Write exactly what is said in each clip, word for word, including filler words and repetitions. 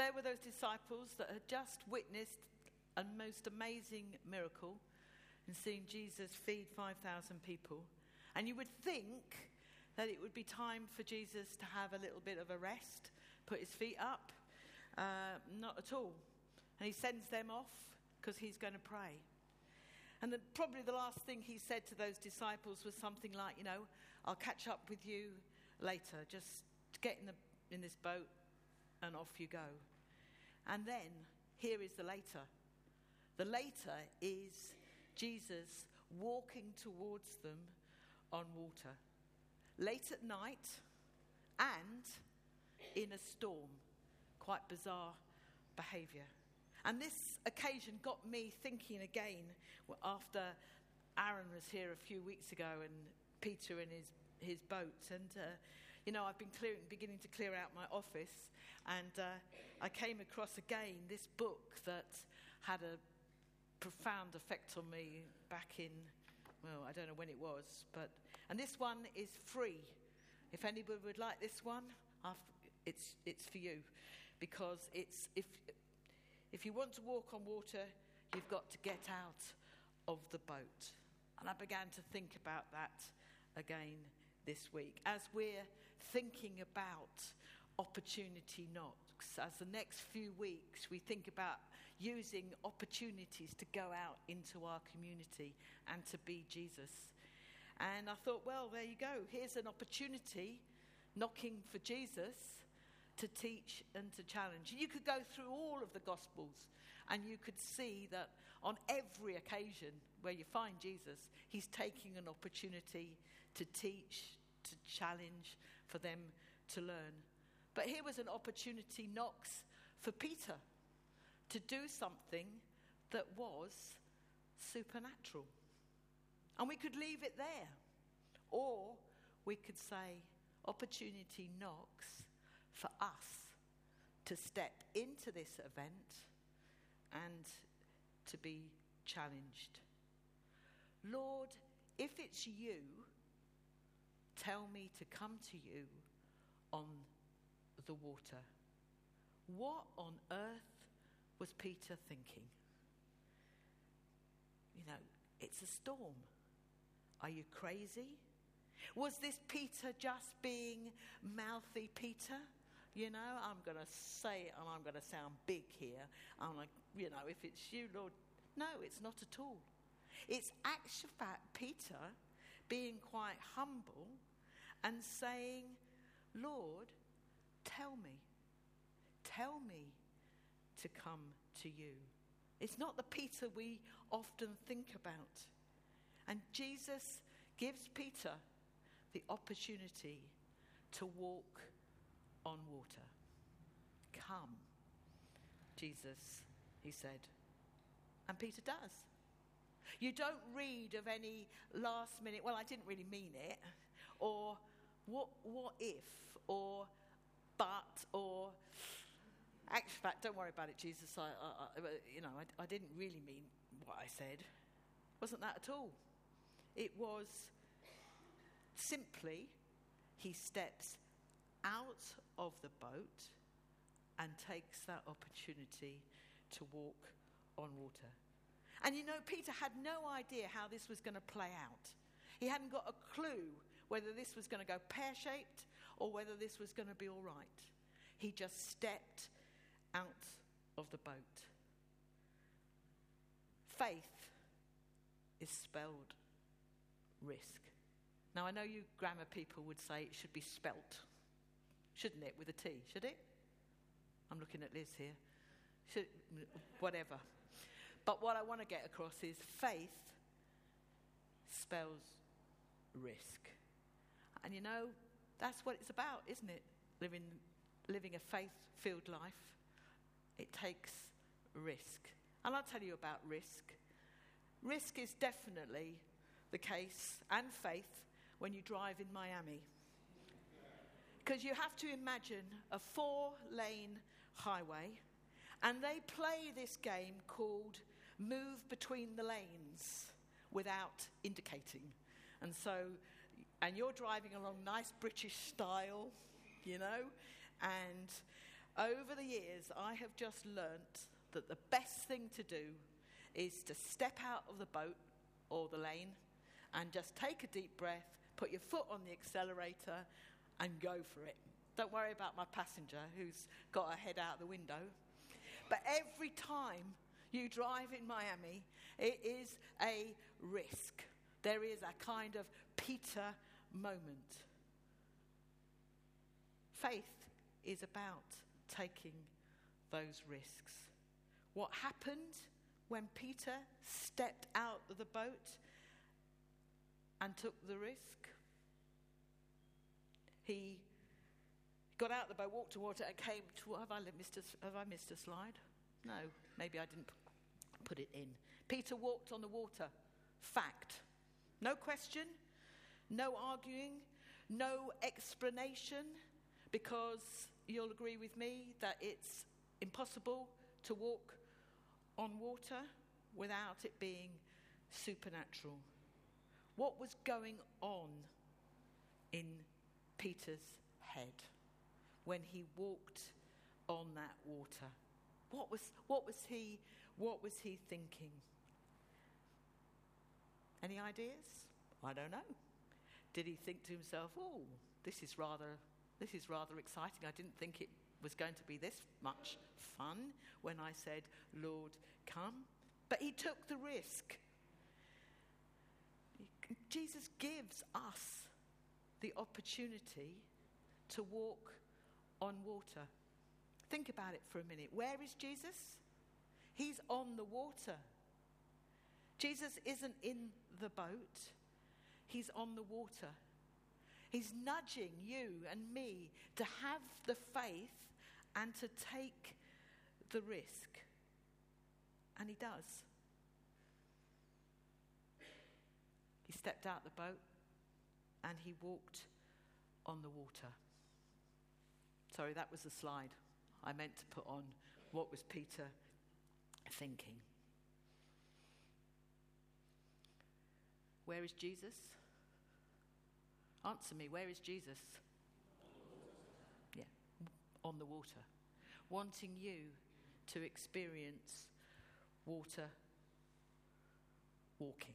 There were those disciples that had just witnessed a most amazing miracle in seeing Jesus feed five thousand people. And you would think that it would be time for Jesus to have a little bit of a rest, put his feet up. Uh, not at all. And he sends them off because he's going to pray. And the, probably the last thing he said to those disciples was something like, you know, I'll catch up with you later. Just get in the in this boat and off you go. And then here is the later. The later is Jesus walking towards them on water. Late at night and in a storm. Quite bizarre behaviour. And this occasion got me thinking again after Aaron was here a few weeks ago and Peter in his, his boat. And, uh, you know, I've been clearing, beginning to clear out my office. And uh, I came across again this book that had a profound effect on me back in, well, I don't know when it was. but And this one is free. If anybody would like this one, after, it's it's for you. Because it's if... If you want to walk on water, you've got to get out of the boat. And I began to think about that again this week. As we're thinking about opportunity knocks, as the next few weeks we think about using opportunities to go out into our community and to be Jesus. And I thought, well, there you go. Here's an opportunity knocking for Jesus to teach and to challenge. You could go through all of the Gospels and you could see that on every occasion where you find Jesus, he's taking an opportunity to teach, to challenge, for them to learn. But here was an opportunity knocks for Peter to do something that was supernatural. And we could leave it there. Or we could say opportunity knocks for us to step into this event and to be challenged. Lord, if it's you, tell me to come to you on the water. What on earth was Peter thinking? You know, it's a storm. Are you crazy? Was this Peter just being mouthy Peter? You know, I'm going to say it and I'm going to sound big here. I'm like, you know, if it's you, Lord. No, it's not at all. It's actually fact Peter being quite humble and saying, Lord, tell me. Tell me to come to you. It's not the Peter we often think about. And Jesus gives Peter the opportunity to walk on water. Come, Jesus, he said. And Peter does. You don't read of any last minute, well, I didn't really mean it, or what what if, or but, or actually, fact, don't worry about it, Jesus. I, I, I you know, I, I didn't really mean what I said. Wasn't that at all? It was simply he steps out of the boat and takes that opportunity to walk on water. And you know, Peter had no idea how this was going to play out. He hadn't got a clue whether this was going to go pear-shaped or whether this was going to be all right. He just stepped out of the boat. Faith is spelled risk. Now, I know you grammar people would say it should be spelt, shouldn't it, with a T, should it? I'm looking at Liz here. Should, whatever. But what I want to get across is faith spells risk. And you know, that's what it's about, isn't it? Living, living a faith-filled life. It takes risk. And I'll tell you about risk. Risk is definitely the case, and faith, when you drive in Miami. Because you have to imagine a four-lane highway, and they play this game called move between the lanes without indicating. And so, and you're driving along nice British style, you know, and Over the years, I have just learnt that the best thing to do is to step out of the boat or the lane and just take a deep breath, put your foot on the accelerator and go for it. Don't worry about my passenger who's got her head out the window. But every time you drive in Miami, it is a risk. There is a kind of Peter moment. Faith is about taking those risks. What happened when Peter stepped out of the boat and took the risk? He got out of the boat, walked towards it, and came to. Have I missed a, have I missed a slide? No, maybe I didn't put it in. Peter walked on the water. Fact. No question, no arguing, no explanation, because you'll agree with me that it's impossible to walk on water without it being supernatural. What was going on in Peter's head when he walked on that water? What was what was he what was he thinking? Any ideas? I don't know. Did he think to himself, "Oh, this is rather this is rather exciting. I didn't think it was going to be this much fun when I said, 'Lord, come.'" But he took the risk. Jesus gives us the opportunity to walk on water. Think about it for a minute. Where is Jesus? He's on the water. Jesus isn't in the boat. He's on the water. He's nudging you and me to have the faith and to take the risk. And he does. He stepped out the boat and he walked on the water. Sorry, that was the slide. I meant to put on what was Peter thinking. Where is Jesus? Answer me, where is Jesus? Yeah, on the water. Wanting you to experience water walking.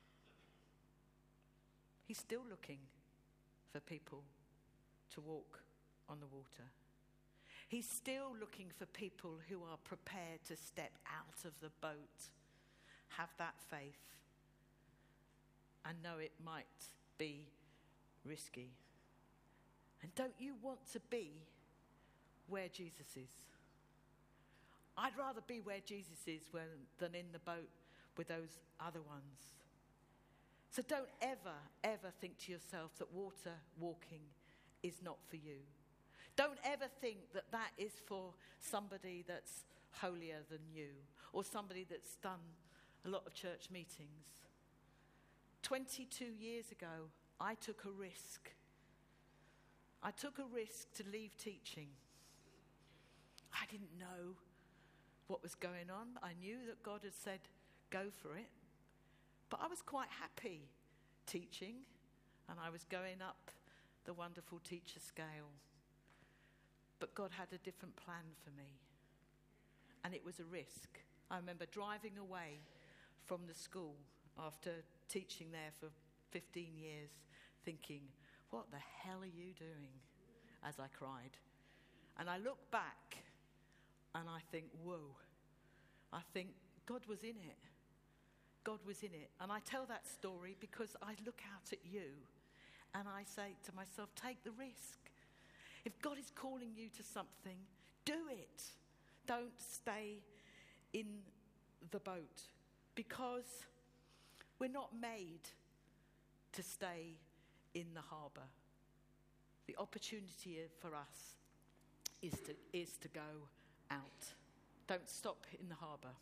He's still looking for people to walk on the water. He's still looking for people who are prepared to step out of the boat, have that faith, and know it might be risky. And don't you want to be where Jesus is? I'd rather be where Jesus is when, than in the boat with those other ones. So don't ever, ever think to yourself that water walking is not for you. Don't ever think that that is for somebody that's holier than you or somebody that's done a lot of church meetings. twenty-two years ago, I took a risk. I took a risk to leave teaching. I didn't know what was going on. I knew that God had said, go for it. But I was quite happy teaching, and I was going up the wonderful teacher scale. But God had a different plan for me. And it was a risk. I remember driving away from the school after teaching there for fifteen years, thinking, what the hell are you doing? As I cried. And I look back and I think, whoa. I think God was in it. God was in it. And I tell that story because I look out at you and I say to myself, take the risk. If God is calling you to something, do it. Don't stay in the boat, because we're not made to stay in the harbour. The opportunity for us is to, is to go out. Don't stop in the harbour.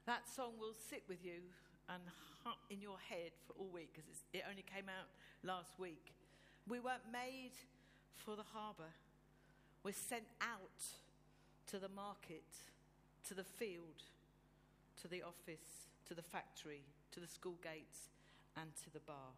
That song will sit with you and in your head for all week, because it only came out last week. We weren't made for the harbour. We're sent out to the market, to the field, to the office, to the factory, to the school gates, and to the bar.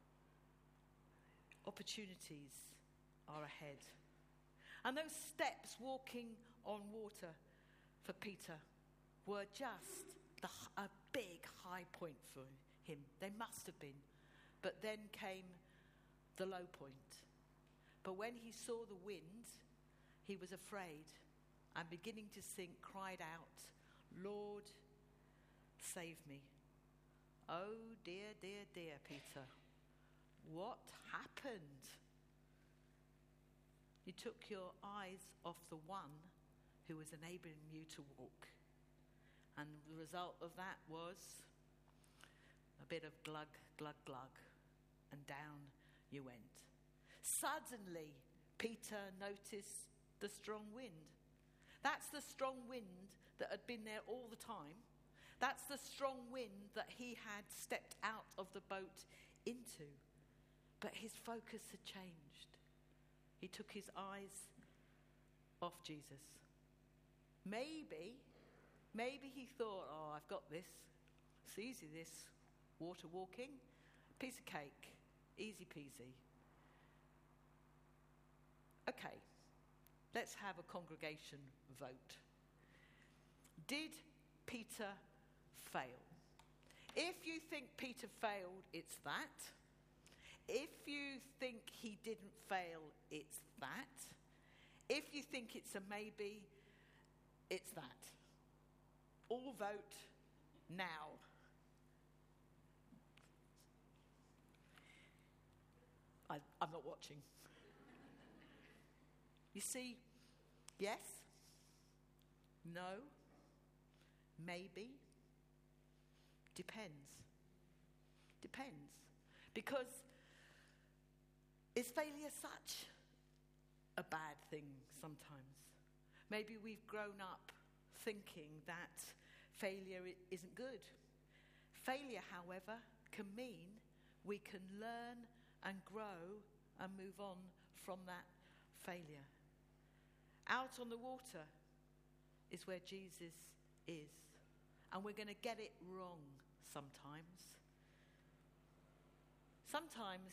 Opportunities are ahead. And those steps walking on water for Peter were just the, a big high point for him. They must have been. But then came the low point. But when he saw the wind, he was afraid, and beginning to sink, cried out, "Lord, save me." Oh dear, dear, dear, Peter. What happened? You took your eyes off the one who was enabling you to walk. And the result of that was a bit of glug, glug, glug, and down you went. Suddenly, Peter noticed the strong wind. That's the strong wind that had been there all the time. That's the strong wind that he had stepped out of the boat into. But his focus had changed. He took his eyes off Jesus. Maybe, maybe he thought, oh, I've got this. It's easy, this water walking. Piece of cake. Easy peasy. Okay, let's have a congregation vote. Did Peter fail? If you think Peter failed, it's that. If you think he didn't fail, it's that. If you think it's a maybe, it's that. All vote now. I, I'm not watching. You see, yes, no, maybe, depends. Depends. Because is failure such a bad thing sometimes? Maybe we've grown up thinking that failure isn't good. Failure, however, can mean we can learn and grow and move on from that failure. Out on the water is where Jesus is. And we're going to get it wrong sometimes. Sometimes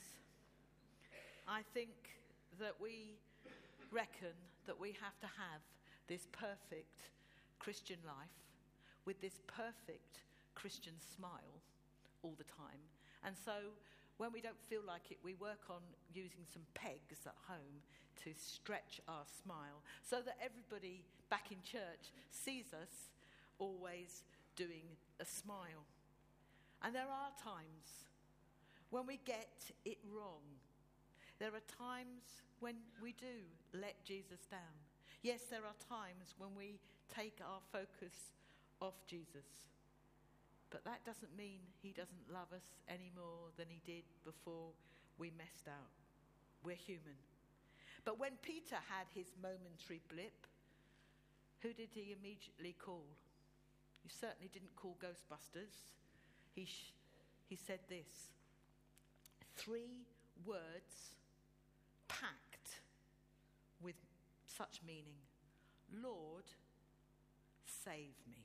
I think that we reckon that we have to have this perfect Christian life with this perfect Christian smile all the time. And so when we don't feel like it, we work on using some pegs at home to stretch our smile so that everybody back in church sees us always doing a smile. And there are times when we get it wrong. There are times when we do let Jesus down. Yes, there are times when we take our focus off Jesus. But that doesn't mean he doesn't love us any more than he did before we messed out. We're human. But when Peter had his momentary blip, who did he immediately call? He certainly didn't call Ghostbusters. He, sh- he said this. Three words packed with such meaning. Lord, save me.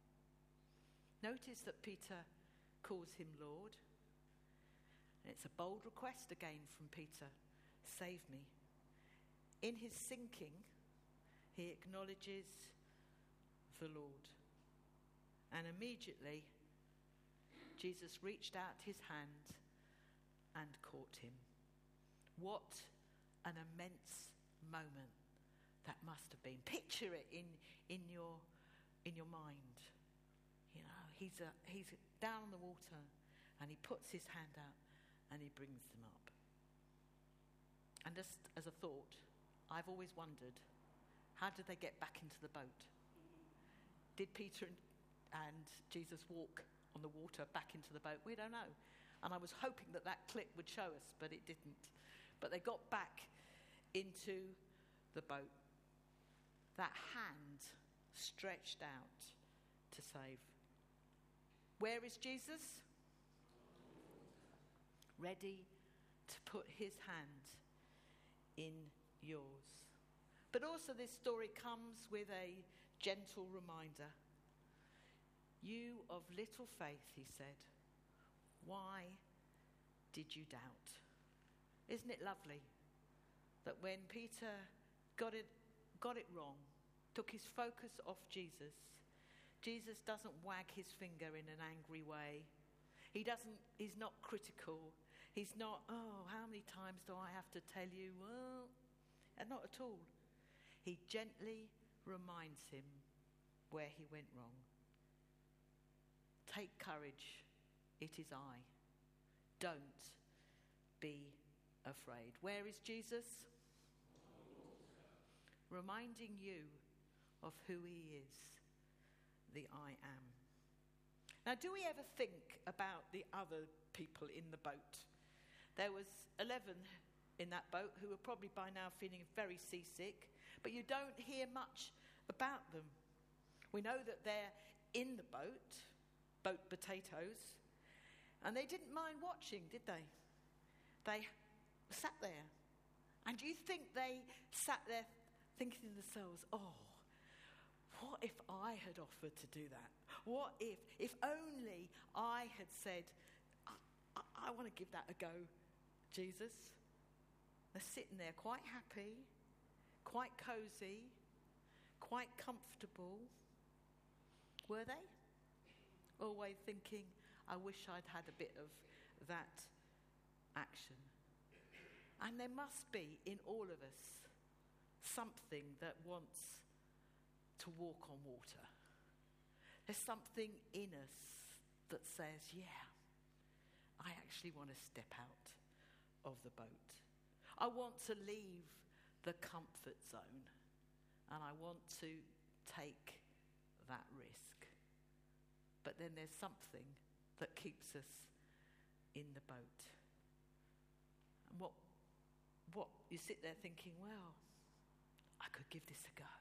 Notice that Peter calls him Lord. And it's a bold request again from Peter. Save me. In his sinking, he acknowledges the Lord. And immediately, Jesus reached out his hand and caught him. What an immense moment that must have been. Picture it in, in your in your mind. You know, he's a, he's down on the water and he puts his hand out and he brings them up. And just as a thought, I've always wondered, how did they get back into the boat? Did Peter and, and Jesus walk on the water back into the boat? We don't know. And I was hoping that that clip would show us, but it didn't. But they got back into the boat. That hand stretched out to save. Where is Jesus? Ready to put his hand in yours. But also this story comes with a gentle reminder. You of little faith, he said, why did you doubt? Isn't it lovely that when Peter got it, got it wrong, took his focus off Jesus, Jesus doesn't wag his finger in an angry way. He doesn't, he's not critical. He's not, oh, how many times do I have to tell you? Well, and not at all. He gently reminds him where he went wrong. Take courage, it is I. Don't be afraid. Where is Jesus? Reminding you of who he is, the I am. Now, do we ever think about the other people in the boat? There was eleven in that boat who were probably by now feeling very seasick, but you don't hear much about them. We know that they're in the boat, boat potatoes, and they didn't mind watching, did they? They sat there. And do you think they sat there thinking to themselves, oh, what if I had offered to do that? What if, if only I had said, I, I, I want to give that a go, Jesus? They're sitting there quite happy, quite cozy, quite comfortable. Were they? Always thinking, I wish I'd had a bit of that action. And there must be in all of us something that wants to walk on water. There's something in us that says, yeah, I actually want to step out of the boat. I want to leave the comfort zone, and I want to take that risk. But then there's something that keeps us in the boat. And what, what you sit there thinking, well, I could give this a go.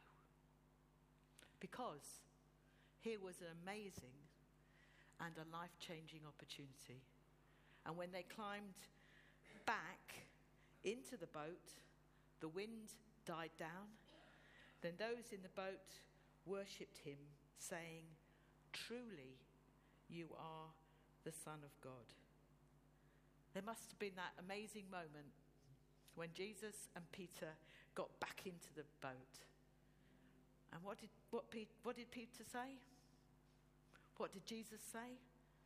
Because here was an amazing and a life-changing opportunity. And when they climbed back into the boat, the wind died down. Then those in the boat worshipped him, saying, truly, you are the Son of God. There must have been that amazing moment when Jesus and Peter got back into the boat. And what did, what, Pe- what did Peter say? What did Jesus say?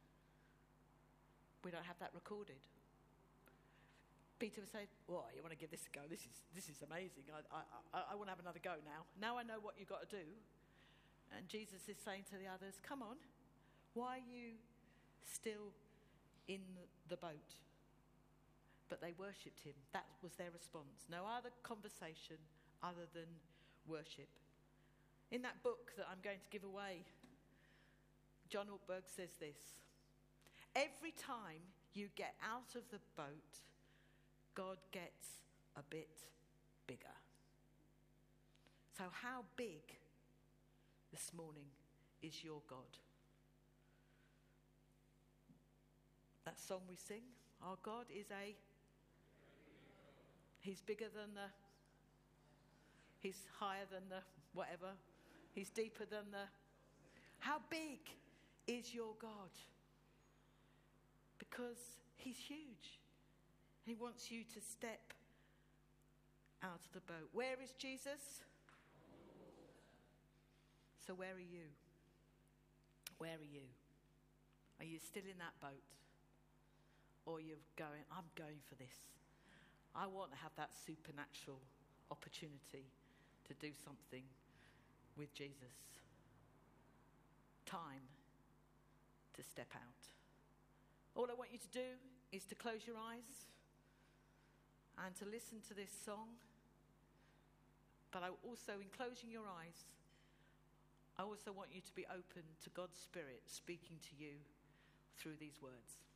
We don't have that recorded. Peter would say, well, you want to give this a go? This is, this is amazing. I, I, I, I want to have another go now. Now I know what you've got to do. And Jesus is saying to the others, come on, why are you still in the boat? But they worshipped him. That was their response. No other conversation other than worship. In that book that I'm going to give away, John Ortberg says this: every time you get out of the boat, God gets a bit bigger. So how big this morning is your God? That song we sing, our God is a, he's bigger than the, he's higher than the whatever, he's deeper than the, how big is your God? Because he's huge. He wants you to step out of the boat. Where is Jesus? So where are you? Where are you? Are you still in that boat? Or you're going, I'm going for this. I want to have that supernatural opportunity to do something with Jesus. Time to step out. All I want you to do is to close your eyes and to listen to this song. But I also, in closing your eyes, I also want you to be open to God's Spirit speaking to you through these words.